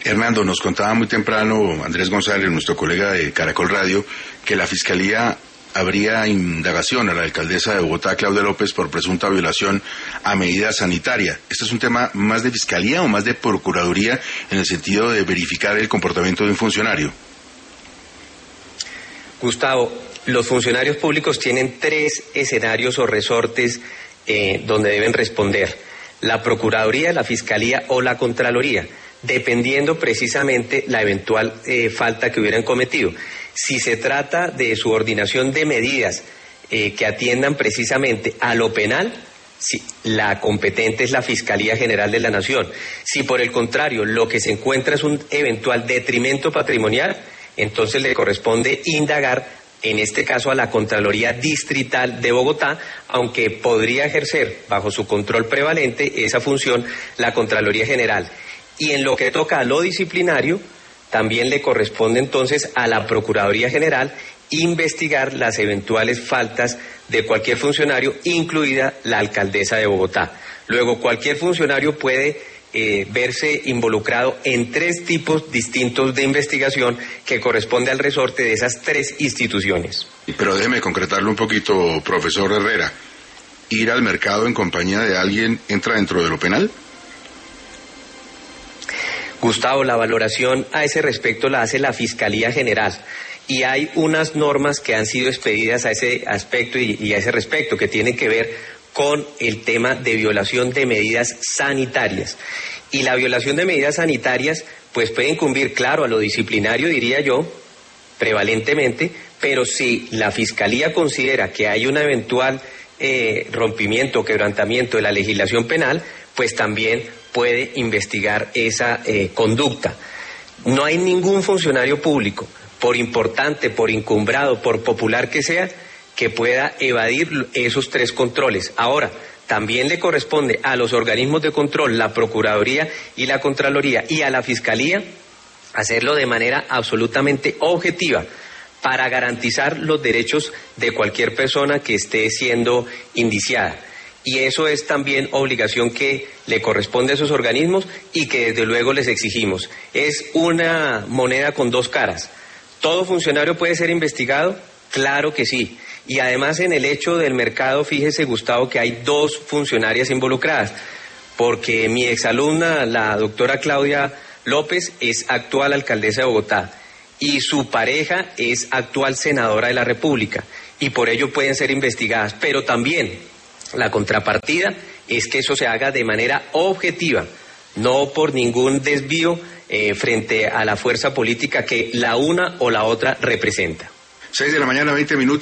Hernando, nos contaba muy temprano Andrés González, nuestro colega de Caracol Radio, que la Fiscalía habría indagación a la alcaldesa de Bogotá, Claudia López, por presunta violación a medida sanitaria. ¿Este es un tema más de Fiscalía o más de Procuraduría en el sentido de verificar el comportamiento de un funcionario? Gustavo, los funcionarios públicos tienen 3 escenarios o resortes donde deben responder: la Procuraduría, la Fiscalía o la Contraloría, dependiendo precisamente la eventual falta que hubieran cometido. Si se trata de subordinación de medidas que atiendan precisamente a lo penal, sí, la competente es la Fiscalía General de la Nación. Si por el contrario lo que se encuentra es un eventual detrimento patrimonial, entonces le corresponde indagar, en este caso a la Contraloría Distrital de Bogotá, aunque podría ejercer bajo su control prevalente esa función la Contraloría General. Y en lo que toca a lo disciplinario, también le corresponde entonces a la Procuraduría General investigar las eventuales faltas de cualquier funcionario, incluida la alcaldesa de Bogotá. Luego, cualquier funcionario puede verse involucrado en 3 tipos distintos de investigación que corresponde al resorte de esas 3 instituciones. Pero déjeme concretarlo un poquito, profesor Herrera. ¿Ir al mercado en compañía de alguien entra dentro de lo penal? Gustavo, la valoración a ese respecto la hace la Fiscalía General y hay unas normas que han sido expedidas a ese aspecto y a ese respecto que tienen que ver con el tema de violación de medidas sanitarias. Y la violación de medidas sanitarias pues puede incumbir, claro, a lo disciplinario, diría yo, prevalentemente, pero si la Fiscalía considera que hay un eventual rompimiento o quebrantamiento de la legislación penal, pues también puede investigar esa conducta. No hay ningún funcionario público, por importante, por encumbrado, por popular que sea, que pueda evadir esos 3 controles. Ahora, también le corresponde a los organismos de control, la Procuraduría y la Contraloría, y a la Fiscalía, hacerlo de manera absolutamente objetiva para garantizar los derechos de cualquier persona que esté siendo indiciada. Y eso es también obligación que le corresponde a esos organismos y que desde luego les exigimos. Es una moneda con 2 caras. ¿Todo funcionario puede ser investigado? Claro que sí. Y además en el hecho del mercado, fíjese, Gustavo, que hay 2 funcionarias involucradas, porque mi exalumna, la doctora Claudia López, es actual alcaldesa de Bogotá y su pareja es actual senadora de la República y por ello pueden ser investigadas, pero también la contrapartida es que eso se haga de manera objetiva, no por ningún desvío frente a la fuerza política que la una o la otra representa. 6 de la mañana, 20 minutos.